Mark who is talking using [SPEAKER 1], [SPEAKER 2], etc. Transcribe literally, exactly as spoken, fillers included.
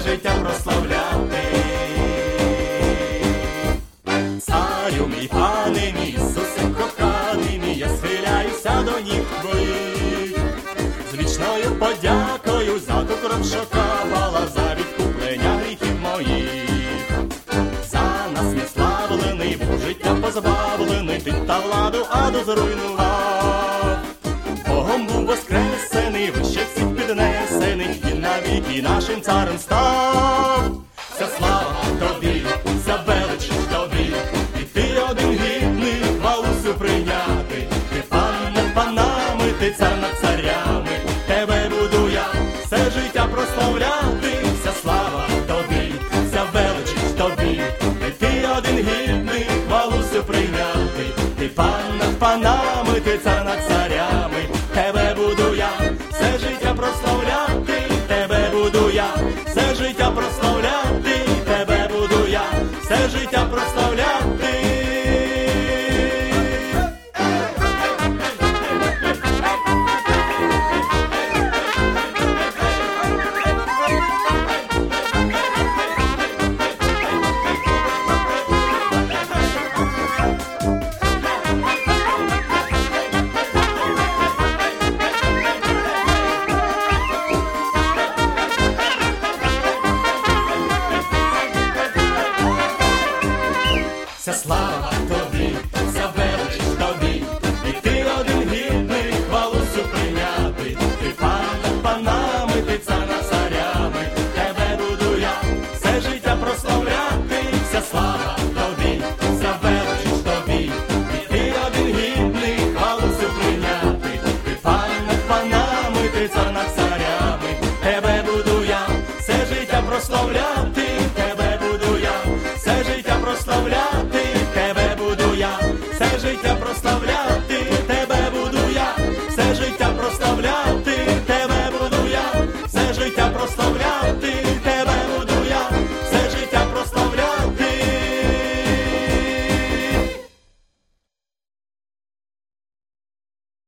[SPEAKER 1] життя прославляти. Царю мій, пане мій, Ісусе коханий мій, я схиляюся до ніг твоїх, з вічною подякою за ту кров, що капала, за відкуплення гріхів моїх. За нас не славлений, був життя позбавлений, ти та владу аду зруйнував. Богом був воскресений, вище всіх піднесений, і навіки нашим царем став. Вся слава тобі, вся велич тобі, і ти один гідний хвалу всю прийняти. Ти пан над панами, ти цар над царями, тебе буду я все життя прославляти. Вся слава тобі, вся велич тобі, і ти один гідний хвалу всю прийняти. Ти пан над панами, ти цар над царями, тебе буду я все життя прославляти. Тебе буду я все життя прославляти. Тебе буду я все життя прославляти. Вся слава тобі, вся велич тобі, і ти один гідний хвалу всю прийняти. Ти пан над панами, ти цар над царями, тебе буду я все життя прославляти. Вся слава тобі, вся велич тобі, і ти один гідний хвалу всю прийняти. Ти пан над панами, ти цар над царями.